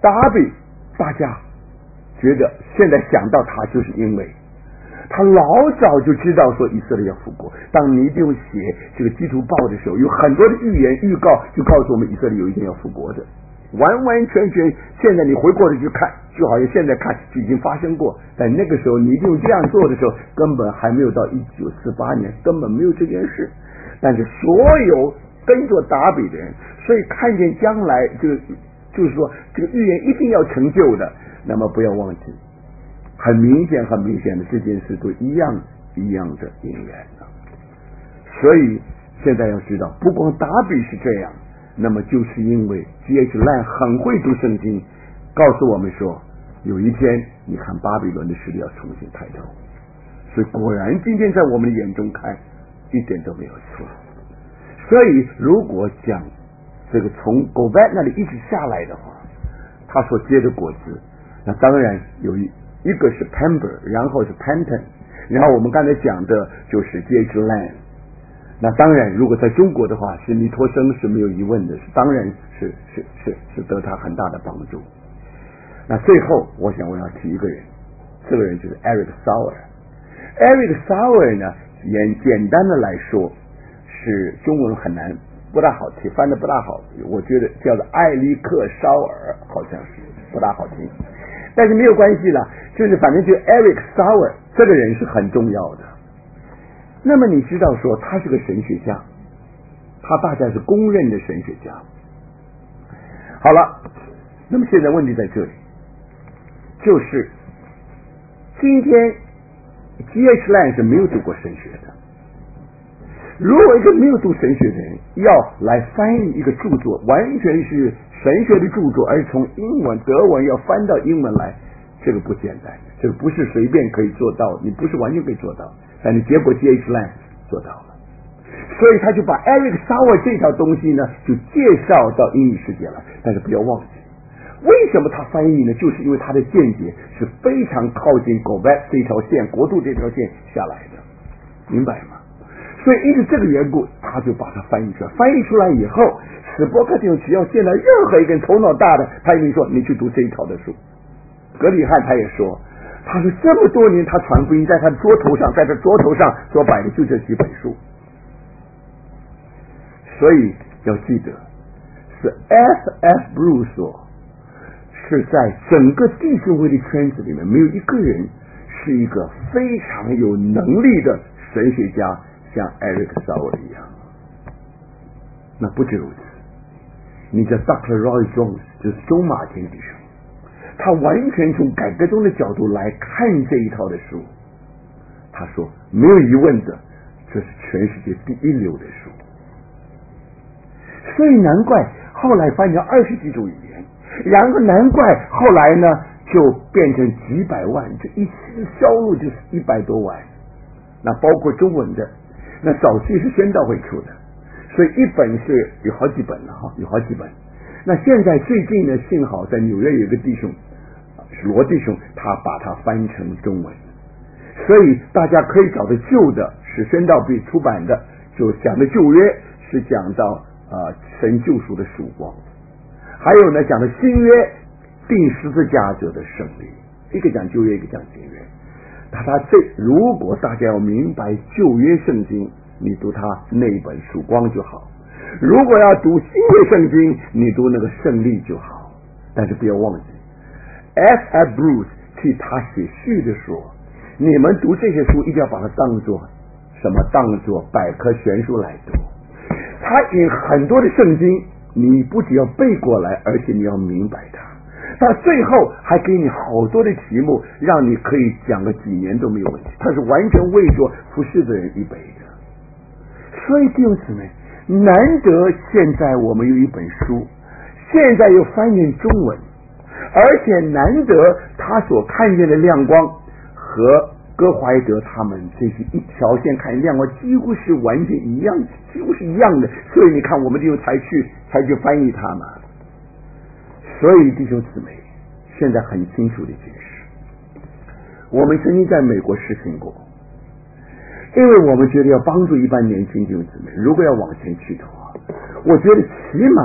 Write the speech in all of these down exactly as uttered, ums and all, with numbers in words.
达比，大家觉得现在想到他，就是因为他老早就知道说以色列要复国。当尼迪翁写这个基督报的时候，有很多的预言预告，就告诉我们以色列有一天要复国的，完完全全现在你回过头去看，就好像现在看就已经发生过。但那个时候尼迪翁这样做的时候，根本还没有到一九四八年，根本没有这件事。但是所有跟着达比的人，所以看见将来这个就是说这个预言一定要成就的，那么不要忘记，很明显很明显的这件事都一样一样的应验了。所以现在要知道，不光达比是这样，那么就是因为 G H Lang 很会读圣经，告诉我们说有一天你看巴比伦的势力要重新抬头。所以果然今天在我们的眼中看一点都没有错。所以如果讲这个从 Gobet 那里一直下来的话，他所结的果子，那当然有一一个是 Pember， 然后是 Panton， 然后我们刚才讲的就是 G H Lang。那当然如果在中国的话，是尼托生是没有疑问的，是当然是是是是得他很大的帮助。那最后我想我要提一个人，这个人就是 Eric Sauer。Eric Sauer 呢，简简单的来说是中文很难不大好听，翻的不大好，我觉得叫做艾利克绍尔，好像是不大好听，但是没有关系了，就是反正就 Eric Sauer 这个人是很重要的。那么你知道说他是个神学家，他大概是公认的神学家。好了，那么现在问题在这里，就是今天 G H Lang 是没有读过神学的。如果一个没有读神学的人要来翻译一个著作，完全是神学的著作，而从英文德文要翻到英文来，这个不简单，这个不是随便可以做到，你不是完全可以做到，但是结果 G H Lang 做到了。所以他就把 Eric Sauer 这套东西呢就介绍到英语世界了。但是不要忘记，为什么他翻译呢？就是因为他的见解是非常靠近 Gobet 这条线，国度这条线下来的，明白吗？所以因为这个缘故，他就把它翻译出来。翻译出来以后，史伯克弟兄只要见到任何一个人头脑大的，他一定说你去读这一套的书。格里汉他也说，他说这么多年他传福音，在他的桌头上，在他桌头上所摆的就这几本书。所以要记得，是 F F Bruce 是在整个弟兄会的圈子里面，没有一个人是一个非常有能力的神学家，像 Eric Sauer 一样。那不止如此，你叫 Doctor Roy Jones， 就是中马田弟兄，他完全从改革中的角度来看这一套的书，他说没有疑问的，这是全世界第一流的书。所以难怪后来翻成二十几种语言，然后难怪后来呢就变成几百万，这一次销路就是一百多万。那包括中文的，那早期是宣道会出的，所以一本是有好几本了哈，有好几本。那现在最近呢，幸好在纽约有一个弟兄，是罗弟兄，他把它翻成中文，所以大家可以找的旧的是宣道会出版的，就讲的旧约是讲到呃神救赎的曙光，还有呢讲的新约定十字架者的胜利，一个讲旧约，一个讲新约。那他这如果大家要明白旧约圣经，你读他那本曙光就好；如果要读新约圣经，你读那个胜利就好。但是不要忘记 F F Bruce 替他写序的说，你们读这些书一定要把它当作什么？当作百科全书来读。他引很多的圣经，你不只要背过来，而且你要明白它。到最后还给你好多的题目，让你可以讲个几年都没有问题。他是完全为着服侍的人预备的。所以弟兄姊妹，难得现在我们有一本书，现在又翻译中文，而且难得他所看见的亮光和哥怀德他们这些一条线看亮光几乎是完全一样，几乎是一样的。所以你看我们就才去才去翻译它嘛。所以弟兄姊妹，现在很清楚的解释，我们曾经在美国实行过，因为我们觉得要帮助一般年轻弟兄姊妹，如果要往前去的话，我觉得起码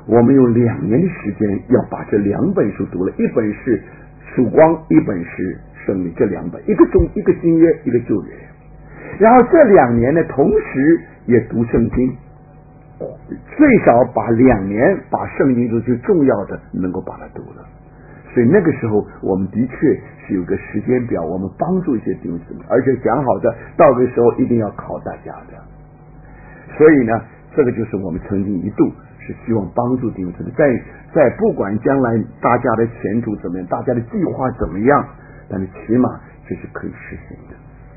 我们用两年的时间要把这两本书读了，一本是曙光，一本是生命，这两本，一个中一个新约，一个旧约。然后这两年呢，同时也读圣经，最少把两年把圣经中最重要的能够把它读了。所以那个时候我们的确是有个时间表，我们帮助一些弟兄姊妹，而且讲好的到个时候一定要考大家的。所以呢，这个就是我们曾经一度是希望帮助弟兄姊妹，在在不管将来大家的前途怎么样，大家的计划怎么样，但是起码这是可以实行的。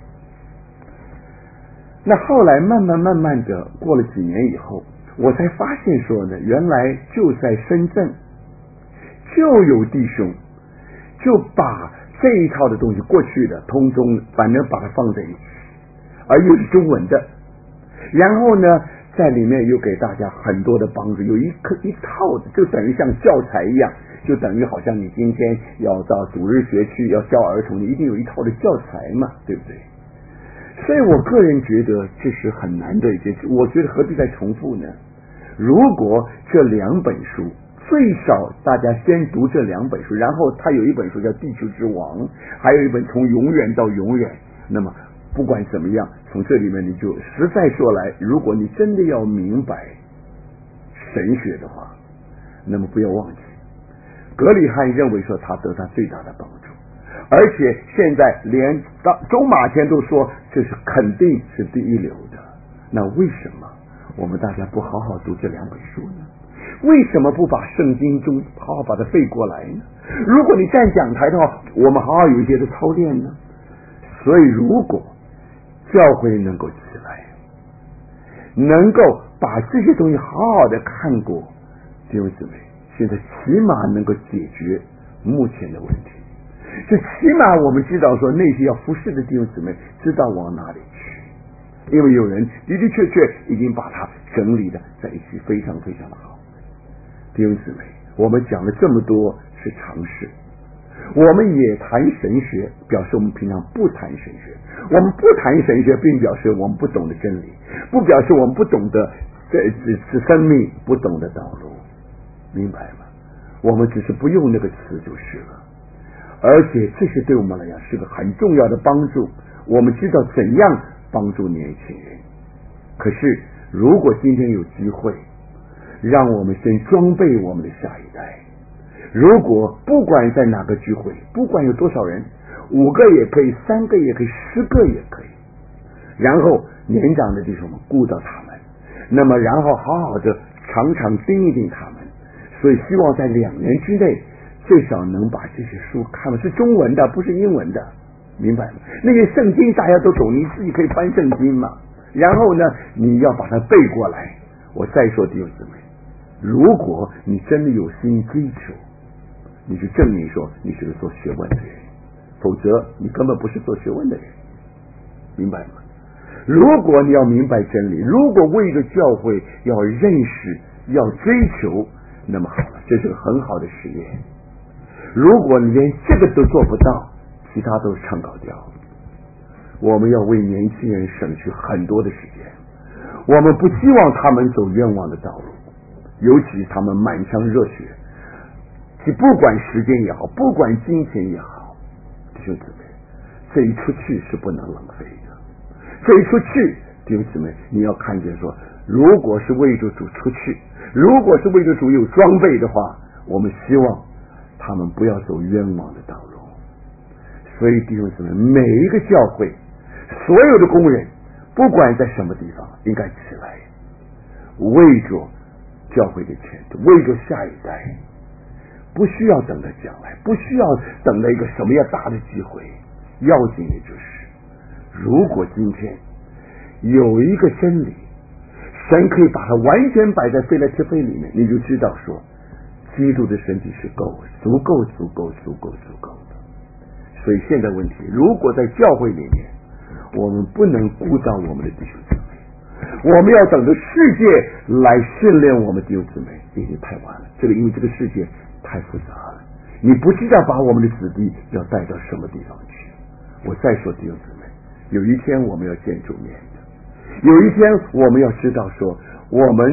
那后来慢慢慢慢的过了几年以后，我才发现说呢，原来就在深圳就有弟兄就把这一套的东西过去的通中反正把它放在一起，而又是中文的，然后呢在里面又给大家很多的帮助，有一课一套的，就等于像教材一样，就等于好像你今天要到主日学去要教儿童，你一定有一套的教材嘛，对不对？所以我个人觉得这是很难的一件事，我觉得何必再重复呢？如果这两本书最少大家先读这两本书，然后他有一本书叫《地球之王》，还有一本从永远到永远，那么不管怎么样，从这里面你就实在说来，如果你真的要明白神学的话，那么不要忘记格里汉认为说他得他最大的帮助，而且现在连中马前都说这是肯定是第一流的。那为什么我们大家不好好读这两本书呢？为什么不把圣经中好好把它背过来呢？如果你站讲台的话，我们好好有一些的操练呢。所以如果教会能够起来，能够把这些东西好好的看过，弟兄姊妹，现在起码能够解决目前的问题。就起码我们知道说那些要服侍的弟兄姊妹知道往哪里去，因为有人的的确确已经把它整理的在一起，非常非常的好。弟兄姊妹，我们讲了这么多是常识，我们也谈神学，表示我们平常不谈神学。我们不谈神学，并表示我们不懂得真理，不表示我们不懂得这这生命，不懂得道路，明白吗？我们只是不用那个词就是了。而且这些对我们来讲是个很重要的帮助，我们知道怎样帮助年轻人。可是如果今天有机会让我们先装备我们的下一代，如果不管在哪个聚会，不管有多少人，五个也可以，三个也可以，十个也可以，然后年长的弟兄们顾到他们，那么然后好好的常常盯一盯他们。所以希望在两年之内最少能把这些书看了，是中文的不是英文的，明白吗？那些圣经大家都懂，你自己可以翻圣经嘛，然后呢你要把它背过来。我再说弟兄姊妹，如果你真的有心追求，你就证明说你是个做学问的人，否则你根本不是做学问的人，明白吗？如果你要明白真理，如果为一个教会要认识要追求，那么好了，这是个很好的实验。如果你连这个都做不到，其他都是唱高调。我们要为年轻人省去很多的时间，我们不希望他们走冤枉的道路，尤其他们满腔热血，其不管时间也好，不管金钱也好，弟兄姊妹，这一出去是不能浪费的。这一出去，弟兄姊妹，你要看见说，如果是为着主出去，如果是为着主有装备的话，我们希望他们不要走冤枉的道路。所以弟兄姊妹，每一个教会所有的工人，不管在什么地方，应该起来为着教会的前途，为着下一代，不需要等着将来，不需要等着一个什么样大的机会，要紧的就是如果今天有一个真理，神可以把它完全摆在腓立比书里面，你就知道说基督的身体是够足够足够足够足够的。所以现在问题，如果在教会里面我们不能顾到我们的弟兄姊妹，我们要等着世界来训练我们弟兄姊妹，已经太晚了。这个因为这个世界太复杂了，你不知道把我们的子弟要带到什么地方去。我再说弟兄姊妹，有一天我们要见主面的，有一天我们要知道说，我们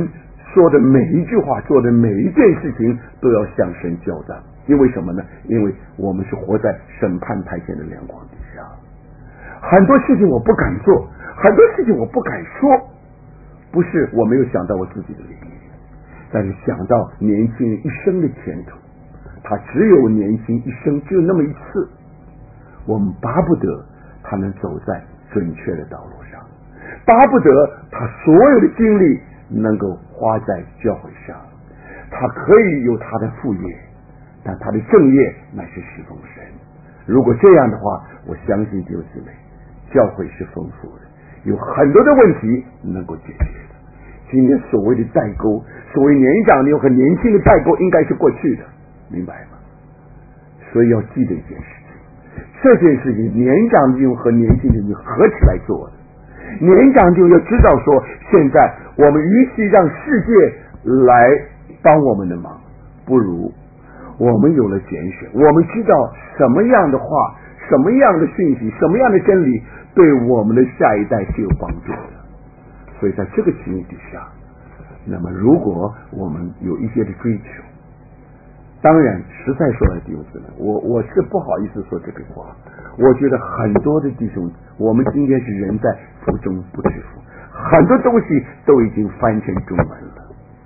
说的每一句话，做的每一件事情都要向神交账。因为什么呢？因为我们是活在审判台前的亮光底下，很多事情我不敢做，很多事情我不敢说，不是我没有想到我自己的利益，但是想到年轻人一生的前途，他只有年轻一生，只有那么一次，我们巴不得他能走在准确的道路上，巴不得他所有的精力能够花在教会上，他可以有他的副业，但他的正业乃是侍奉神。如果这样的话，我相信弟兄姊妹，教会是丰富的，有很多的问题能够解决的。今天所谓的代沟，所谓年长的和年轻的代沟应该是过去的，明白吗？所以要记得一件事情，这件事情年长的和年轻的合起来做的。年长就要知道说，现在我们与其让世界来帮我们的忙，不如我们有了拣选，我们知道什么样的话，什么样的讯息，什么样的真理对我们的下一代是有帮助的。所以在这个情形底下，那么如果我们有一些的追求，当然实在说来弟兄姊妹，我我是不好意思说这个话，我觉得很多的弟兄，我们今天是人在福中不知福，很多东西都已经翻成中文了，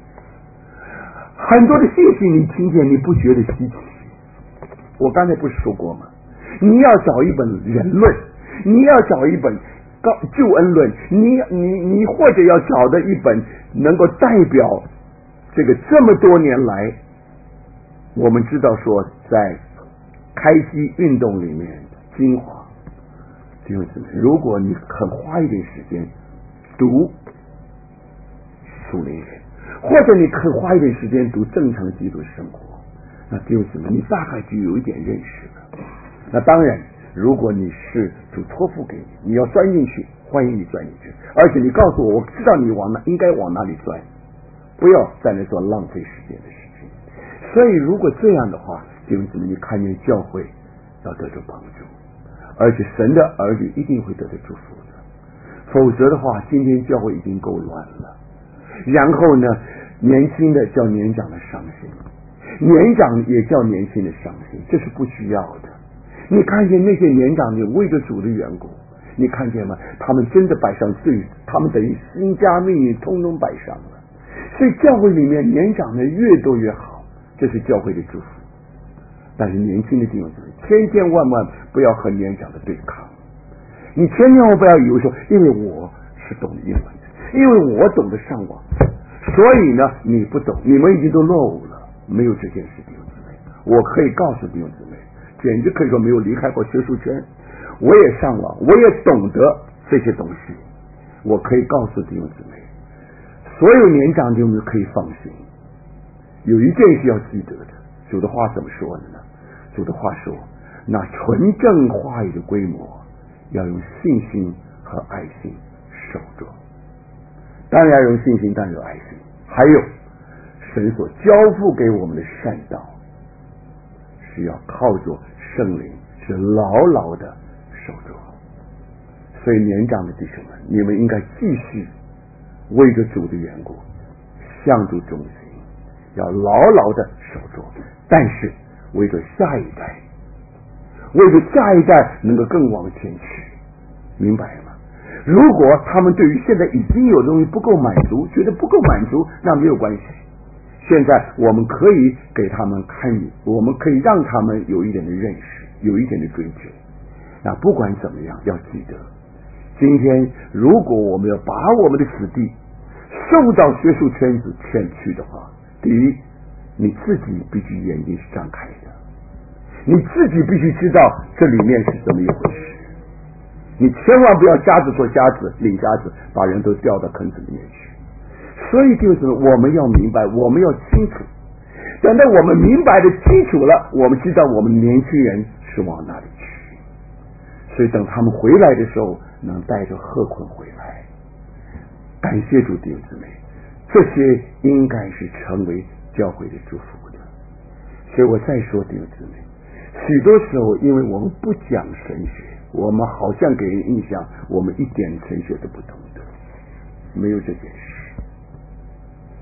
很多的信息你听见你不觉得稀奇。我刚才不是说过吗？你要找一本人论，你要找一本救恩论，你你你或者要找的一本能够代表这个这么多年来，我们知道说在开基运动里面精华，弟兄姊妹，如果你肯花一点时间读属灵人，或者你肯花一点时间读正常基督生活，那弟兄姊妹，你大概就有一点认识了。那当然，如果你是主托付给你，你要钻进去，欢迎你钻进去，而且你告诉我，我知道你往哪应该往哪里钻，不要在那做浪费时间的事情。所以如果这样的话，弟兄姊妹，你看见教会要得到帮助，而且神的儿女一定会得到祝福的。否则的话，今天教会已经够乱了。然后呢，年轻的叫年长的伤心，年长也叫年轻的伤心，这是不需要的。你看见那些年长的为着主的缘故，你看见吗？他们真的摆上罪，他们等于身家命运通通摆上了。所以教会里面年长的越多越好，这是教会的祝福。但是年轻的弟兄姊妹，千千万万不要和年长的对抗。你千千万万不要以为说，因为我是懂英文的，因为我懂得上网，所以呢你不懂，你们已经都落伍了。没有这件事，弟兄姊妹，我可以告诉弟兄姊妹，简直可以说没有离开过学术圈，我也上网，我也懂得这些东西。我可以告诉弟兄姊妹，所有年长的弟兄姊妹可以放心，有一件事要记得的，主的话怎么说的呢？主的话说，那纯正话语的规模要用信心和爱心守着。当然要用信心，当然有爱心，还有神所交付给我们的善道，是要靠着圣灵，是牢牢的守着。所以年长的弟兄们，你们应该继续为着主的缘故向主忠心，要牢牢的守着。但是为着下一代，为着下一代能够更往前去，明白吗？如果他们对于现在已经有的东西不够满足，觉得不够满足，那没有关系。现在我们可以给他们看，我们可以让他们有一点的认识，有一点的追求。那不管怎么样，要记得，今天如果我们要把我们的子弟送到学术圈子圈去的话，第一，你自己必须眼睛是张开的，你自己必须知道这里面是怎么一回事。你千万不要瞎子做瞎子，领瞎子，把人都掉到坑子里面去。所以就是我们要明白，我们要清楚。等到我们明白的清楚了，我们知道我们年轻人是往哪里去。所以等他们回来的时候，能带着贺捆回来。感谢主弟兄姊妹，这些应该是成为教会的祝福的。所以我再说弟兄姊妹，许多时候因为我们不讲神学，我们好像给人印象我们一点神学都不懂的，没有这件事。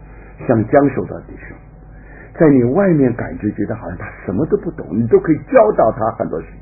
像将守的弟兄，在你外面感觉觉得好像他什么都不懂，你都可以教导他很多事情，